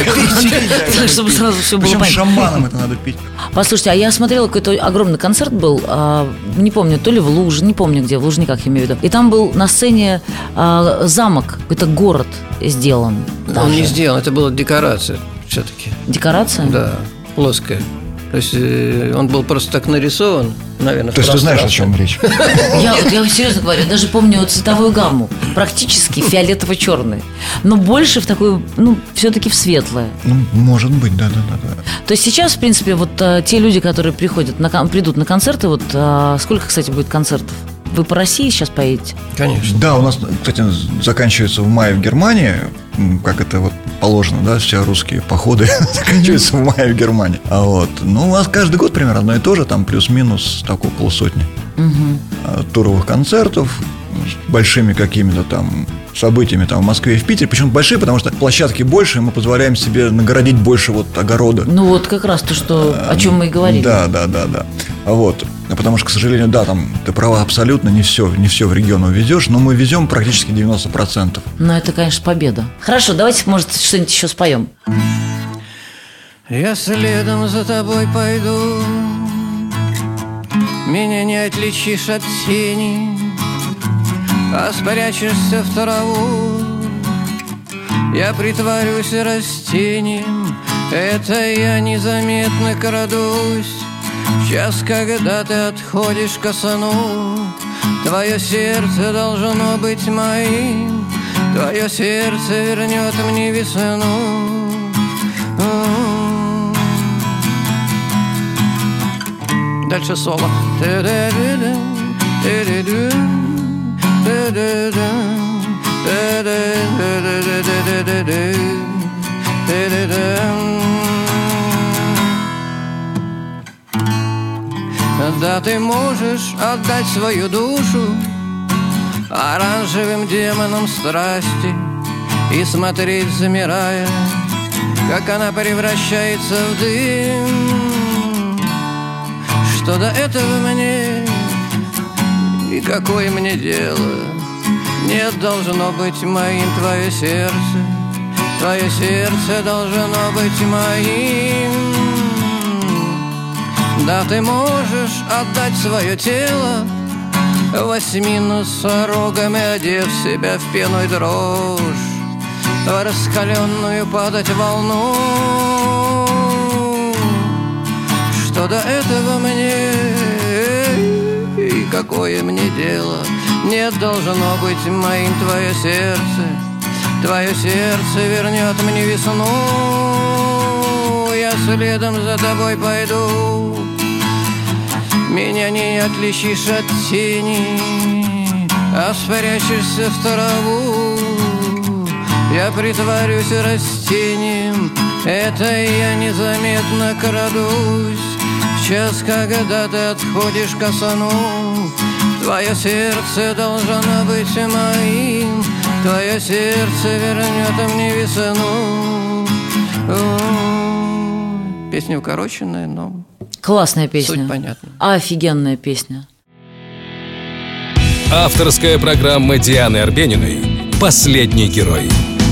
Speaker 2: Так, чтобы сразу все было
Speaker 4: Причем
Speaker 2: понятно.
Speaker 4: шаманом это надо пить.
Speaker 2: Послушайте, а я смотрела, какой-то огромный концерт был, не помню, то ли в Луже, не помню где, в Лужниках, я имею в виду. И там был на сцене замок, какой-то город сделан.
Speaker 3: Он не
Speaker 2: даже.
Speaker 3: сделан, это была декорация все-таки.
Speaker 2: Декорация?
Speaker 3: Да, плоская. То есть он был просто так нарисован, наверное.
Speaker 4: То есть ты знаешь, о чем речь?
Speaker 2: Я вам серьезно говорю, я даже помню цветовую гамму. Практически фиолетово-черный. Но больше в такую, все-таки в светлое.
Speaker 4: Ну, может быть, да.
Speaker 2: То есть сейчас, в принципе, вот те люди, которые придут на концерты, вот сколько, кстати, будет концертов? Вы по России сейчас поедете?
Speaker 3: Конечно.
Speaker 4: Да, у нас, кстати, заканчивается в мае в Германии, как это вот положено, да, все русские походы заканчиваются в мае в Германии. Ну, у нас каждый год примерно одно и то же, там плюс-минус так около сотни туровых концертов с большими какими-то там событиями там в Москве и в Питере. Почему большие? Потому что площадки больше, и мы позволяем себе нагородить больше вот огорода.
Speaker 2: Ну вот как раз то, о чем мы и говорили.
Speaker 4: Да. Вот. Потому что, к сожалению, да, там ты права абсолютно, не все в регион увезешь, но мы везем практически 90%.
Speaker 2: Ну, это, конечно, победа. Хорошо, давайте, может, что-нибудь еще споем.
Speaker 3: Я следом за тобой пойду, меня не отличишь от тени, а спрячешься в траву. Я притворюсь растением, это я незаметно крадусь. В час, когда ты отходишь ко сну, твое сердце должно быть моим, твое сердце вернет мне весну. Дальше соло. Да, ты можешь отдать свою душу оранжевым демонам страсти и смотреть, замирая, как она превращается в дым. Что до этого мне и какое мне дело? Нет, должно быть моим твое сердце, твое сердце должно быть моим. Да, ты можешь отдать свое тело 8 носорогами, одев себя в пену и дрожь, в раскаленную падать волну. Что до этого мне и какое мне дело? Нет, должно быть моим твое сердце, твое сердце вернет мне весну. Я следом за тобой пойду, меня не отличишь от тени, а спрячешься в траву. Я притворюсь растением, это я незаметно крадусь. В час, когда ты отходишь ко сну, твое сердце должно быть моим, твое сердце вернет мне весну. Песня укороченная, но
Speaker 2: Классная песня.
Speaker 3: суть понятна.
Speaker 2: Офигенная песня.
Speaker 1: Авторская программа Дианы Арбениной «Последний герой».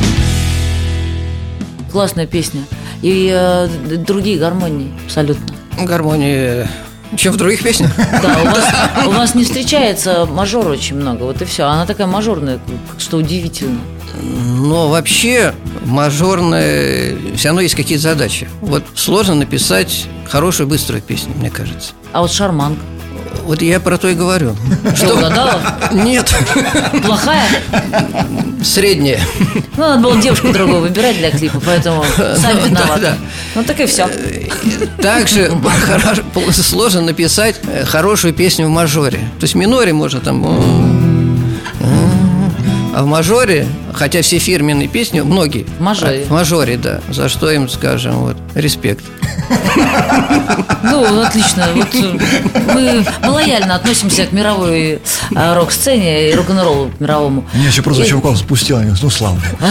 Speaker 2: Классная песня. И другие гармонии абсолютно.
Speaker 3: Гармония, чем в других песнях.
Speaker 2: Да, у вас не встречается мажор очень много, вот и все. Она такая мажорная, что удивительно.
Speaker 3: Но вообще мажорная все равно есть какие-то задачи. Вот сложно написать хорошую быструю песню, мне кажется.
Speaker 2: А вот шарманка.
Speaker 3: Вот я про то и говорю.
Speaker 2: Что, угадала?
Speaker 3: Нет,
Speaker 2: Плохая?
Speaker 3: средняя.
Speaker 2: Ну, надо было девушку другую выбирать для клипа, поэтому сами виноваты.
Speaker 3: Да.
Speaker 2: Ну, так и все.
Speaker 3: Также сложно написать хорошую песню в мажоре. То есть в миноре можно там... А в мажоре, хотя все фирменные песни, многие
Speaker 2: В мажоре.
Speaker 3: В мажоре, да. За что им, скажем, вот, респект.
Speaker 2: Ну, отлично. Вот мы лояльно относимся к мировой рок-сцене и рок-н-роллу мировому.
Speaker 4: Меня еще просто чуваков спустил, они говорят, ну слава богу.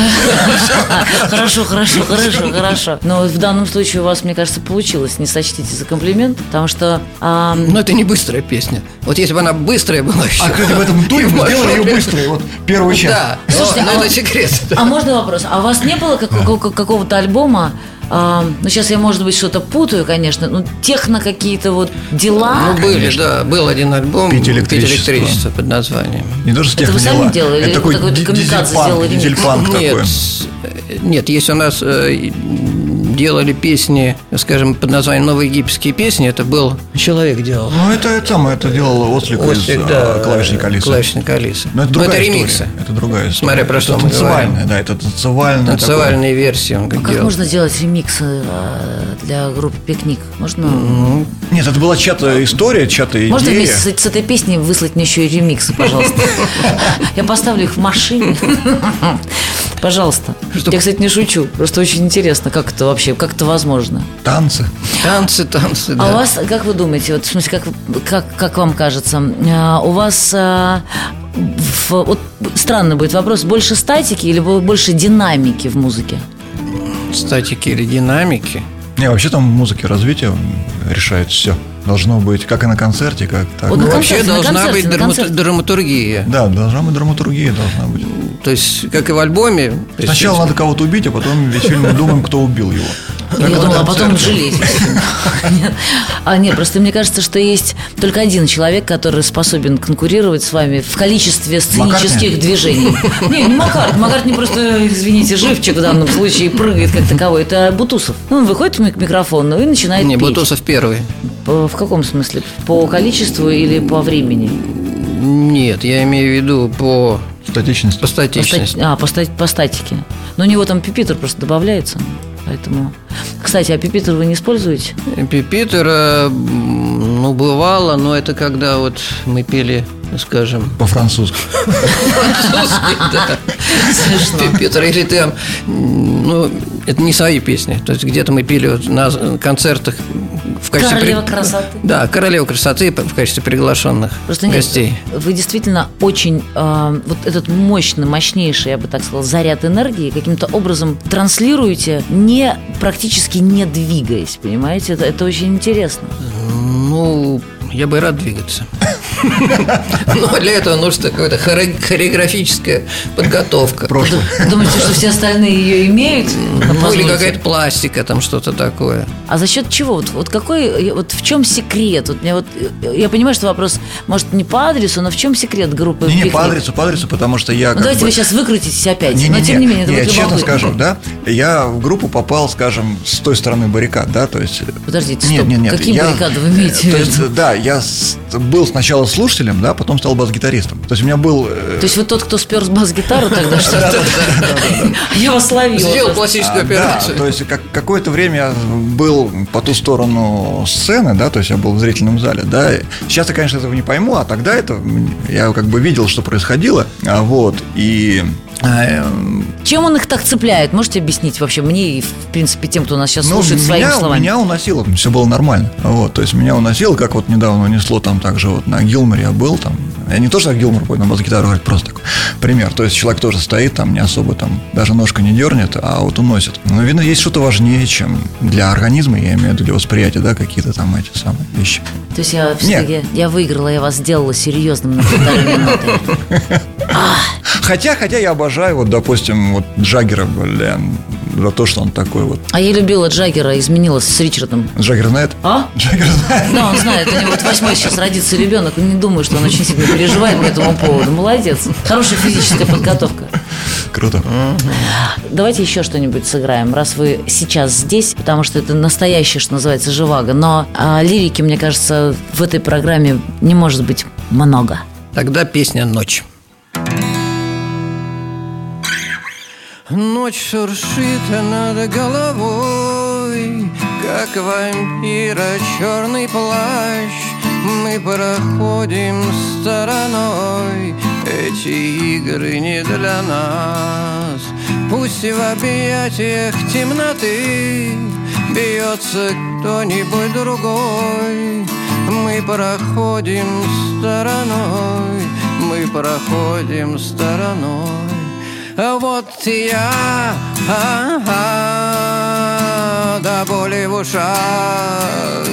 Speaker 2: Хорошо. Но в данном случае у вас, мне кажется, получилось. Не сочтите за комплимент, потому что...
Speaker 3: Но это не быстрая песня. Вот если бы она быстрая была еще.
Speaker 4: А, кстати, в этом туре мы сделали ее быстрой, вот первую часть.
Speaker 3: Да,
Speaker 2: Слушайте,
Speaker 3: но это секрет.
Speaker 2: А можно вопрос? А у вас не было какого-то альбома? Ну, сейчас я, может быть, что-то путаю, конечно. Ну, техно какие-то вот дела.
Speaker 3: Ну, были, да. Был один альбом
Speaker 4: «Пить электричество»
Speaker 3: под названием.
Speaker 4: Не то, что
Speaker 2: Это вы сами
Speaker 4: дела.
Speaker 2: делали?
Speaker 4: Это
Speaker 2: Или
Speaker 4: такой
Speaker 2: какой-то камикадзе сделал ремикс?
Speaker 4: дизельпанк такой.
Speaker 3: Нет, есть у нас делали песни, скажем, под названием «Новые египетские песни». Это был человек делал.
Speaker 4: Ну, это делал Ослик из
Speaker 3: да,
Speaker 4: клавишника Алисы.
Speaker 3: клавишника Алисы.
Speaker 4: Но это другая история.
Speaker 3: ремиксы.
Speaker 4: Это другая история.
Speaker 3: Смотря про что
Speaker 4: это
Speaker 3: мы
Speaker 4: танцевальная,
Speaker 3: говорим.
Speaker 4: да, это танцевальная.
Speaker 3: Танцевальные версии он
Speaker 2: Как
Speaker 3: делал.
Speaker 2: можно делать ремиксы для группы «Пикник»? Можно,
Speaker 4: Нет, это была чья-то история, чья-то идея.
Speaker 2: можно вместе с этой песней выслать мне еще и ремиксы, пожалуйста? Я поставлю их в машине. Пожалуйста. Я, кстати, не шучу. Просто очень интересно, как это вообще, как это возможно.
Speaker 4: Танцы.
Speaker 3: Танцы,
Speaker 2: А
Speaker 3: да.
Speaker 2: у вас, как вы думаете, вот, в смысле, как вам кажется, у вас вот странный будет вопрос, больше статики или больше динамики в музыке?
Speaker 3: Статики или динамики.
Speaker 4: Не, вообще там в музыке развитие решает все. Должно быть, как и на концерте, как так.
Speaker 2: Вот на
Speaker 3: Вообще
Speaker 2: концерте, на
Speaker 3: должна
Speaker 2: концерте,
Speaker 3: быть
Speaker 2: на концерте.
Speaker 3: драматургия.
Speaker 4: Да, должна быть драматургия, должна быть.
Speaker 3: То есть, как и в альбоме. то есть,
Speaker 4: Сначала надо кого-то убить, а потом весь фильм мы думаем, кто убил его.
Speaker 2: Я думала, а потом жалеть. Нет, просто мне кажется, что есть только один человек, который способен конкурировать с вами в количестве сценических
Speaker 4: Маккартни?
Speaker 2: движений. Не Маккартни. Маккартни просто, извините, живчик в данном случае прыгает как таковой. Это Бутусов. Он выходит к микрофону и начинает
Speaker 3: Не,
Speaker 2: петь.
Speaker 3: Бутусов первый.
Speaker 2: В каком смысле? По количеству или по времени?
Speaker 3: Нет, я имею в виду по
Speaker 4: Статичность.
Speaker 3: статичности.
Speaker 2: По статике. Но у него там пюпитр просто добавляется. Поэтому. Кстати, а пюпитр вы не используете?
Speaker 3: Пюпитр, ну, бывало, но это когда вот мы пели, скажем,
Speaker 4: По-французски.
Speaker 3: французский, да. Пюпитр или там, ну, это не свои песни. То есть где-то мы пели вот на концертах в качестве
Speaker 2: Королева красоты.
Speaker 3: Да, королева красоты в качестве приглашенных
Speaker 2: Просто нет,
Speaker 3: гостей.
Speaker 2: вы действительно очень вот этот мощнейший, я бы так сказала, заряд энергии каким-то образом транслируете, практически не двигаясь, понимаете? Это очень интересно.
Speaker 3: Ну, я бы рад двигаться. Но для этого нужна какая-то хореографическая подготовка.
Speaker 4: Прошлое.
Speaker 2: Думаете, что все остальные ее имеют?
Speaker 3: Ну, или
Speaker 2: Позвольте.
Speaker 3: какая-то пластика, там что-то такое.
Speaker 2: А за счет чего? Вот какой, вот в чем секрет? Я понимаю, что вопрос, может, не по адресу, но в чем секрет группы?
Speaker 4: Не,
Speaker 2: «Пикник»?
Speaker 4: по адресу, потому что я
Speaker 2: Ну, давайте вы сейчас выкрутитесь опять. Но тем не менее, это будет
Speaker 4: честно
Speaker 2: любопытно.
Speaker 4: скажу, да, я в группу попал, скажем, с той стороны баррикад, да, то есть.
Speaker 2: Подождите, стоп, какие баррикады вы имеете в
Speaker 4: То
Speaker 2: виду?
Speaker 4: есть, да, я был сначала слушателем, да, потом стал бас-гитаристом. То есть у меня был.
Speaker 2: То есть вы тот, кто спер бас-гитару тогда, что ли? Я вас ловила.
Speaker 3: Сделал классическую
Speaker 4: Да,
Speaker 3: операцию.
Speaker 4: то есть какое-то время я был по ту сторону сцены, да, то есть я был в зрительном зале, да. Сейчас я, конечно, этого не пойму, а тогда я как бы видел, что происходило, вот, и.
Speaker 2: Чем он их так цепляет? Можете объяснить вообще мне и, в принципе, тем, кто нас сейчас слушает, своими словами?
Speaker 4: Меня уносило, все было нормально. Вот, то есть меня уносило, как вот недавно унесло там также вот на Гилморе я был там. Я не то, что на Гилмор пойду на бас-гитару играть, просто такой пример. То есть человек тоже стоит там, не особо там, даже ножка не дернет, а вот уносит. Но, видно, есть что-то важнее, чем для организма, я имею в виду для восприятия, да, какие-то там эти самые вещи.
Speaker 2: То есть я все-таки я выиграла, я вас сделала серьезным на полторы минуты.
Speaker 4: Хотя я обожаю, вот, допустим, вот Джаггера, блин, за то, что он такой вот.
Speaker 2: А я любила Джаггера, изменилась с Ричардом.
Speaker 4: Джаггер знает?
Speaker 2: А?
Speaker 4: Джаггер знает.
Speaker 2: Да, он знает, у него вот 8-й сейчас родится ребенок, и не думаю, что он очень сильно переживает по этому поводу. Молодец. Хорошая физическая подготовка.
Speaker 4: Круто.
Speaker 2: Давайте еще что-нибудь сыграем, раз вы сейчас здесь, потому что это настоящее, что называется, живаго. Но лирики, мне кажется, в этой программе не может быть много.
Speaker 3: Тогда песня «Ночь». Ночь шуршит над головой, как вампира черный плащ. Мы проходим стороной, эти игры не для нас. Пусть в объятиях темноты бьется кто-нибудь другой. Мы проходим стороной, мы проходим стороной. Вот я до боли в ушах,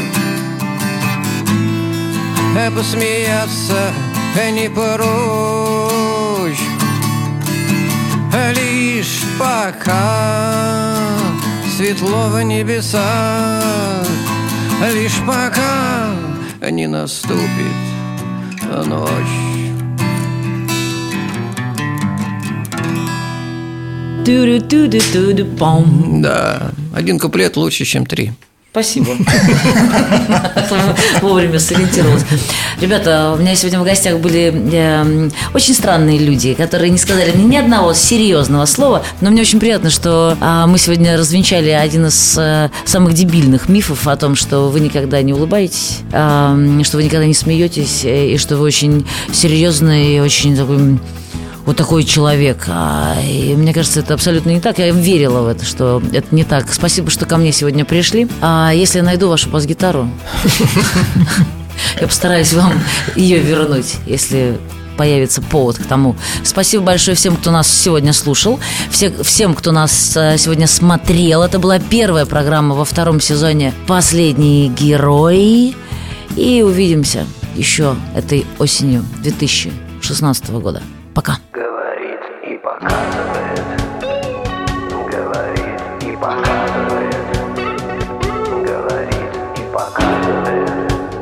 Speaker 3: посмеяться не прочь, лишь пока светло в небесах, лишь пока не наступит ночь.
Speaker 2: Ту-ду-ту-ду-ту-ду-пом.
Speaker 3: Да, один куплет лучше, чем 3.
Speaker 2: Спасибо. Вовремя сориентировалась. Ребята, у меня сегодня в гостях были очень странные люди, которые не сказали мне ни одного серьезного слова, но мне очень приятно, что мы сегодня развенчали один из самых дебильных мифов о том, что вы никогда не улыбаетесь, что вы никогда не смеетесь, и что вы очень серьезный и очень такой... Вот такой человек. И мне кажется, это абсолютно не так. Я верила в это, что это не так. Спасибо, что ко мне сегодня пришли. Если я найду вашу бас-гитару, я постараюсь вам ее вернуть, если появится повод к тому. Спасибо большое всем, кто нас сегодня слушал, всем, кто нас сегодня смотрел. Это была первая программа во втором сезоне «Последние герои». И увидимся еще этой осенью 2016 года. Пока.
Speaker 6: Говорит и показывает. Говорит и показывает. Говорит и показывает.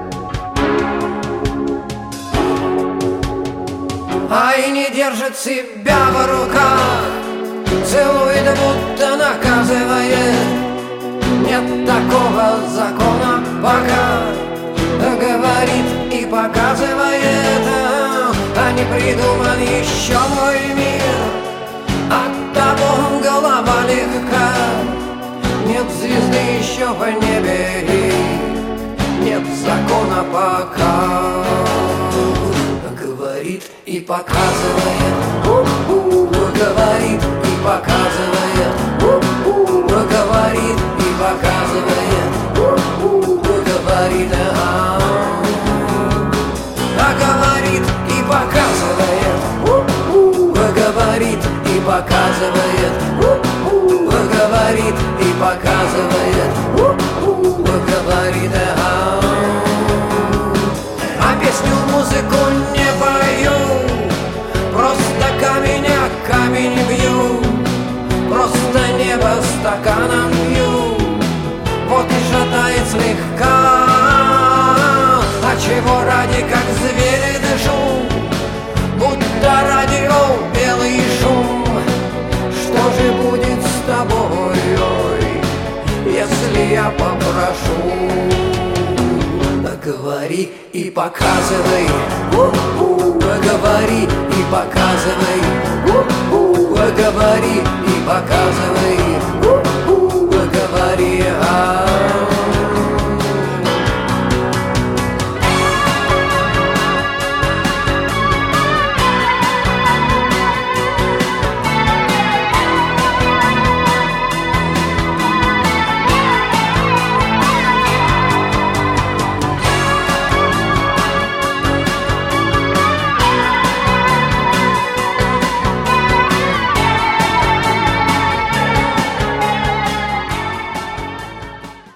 Speaker 5: Ай, не держит себя в руках, целует, будто наказывает. Нет такого закона пока. Говорит и показывает, а не придуман еще мой мир. Оттого голова легка. Нет звезды еще в небе, нет закона пока. Говорит и показывает, говорит и показывает, говорит и показывает, говорит, говорит и показывает, говорит и показывает, говорит и показывает, говорит, а песню, музыку не пою, просто камень о камень бью, просто небо стаканом пью, вот и шатает слегка. А чего ради, как звери дышу, будто радио белый шум. Что же будет с тобой, ой, если я попрошу? Говори и показывай, говори и показывай, говори и показывай.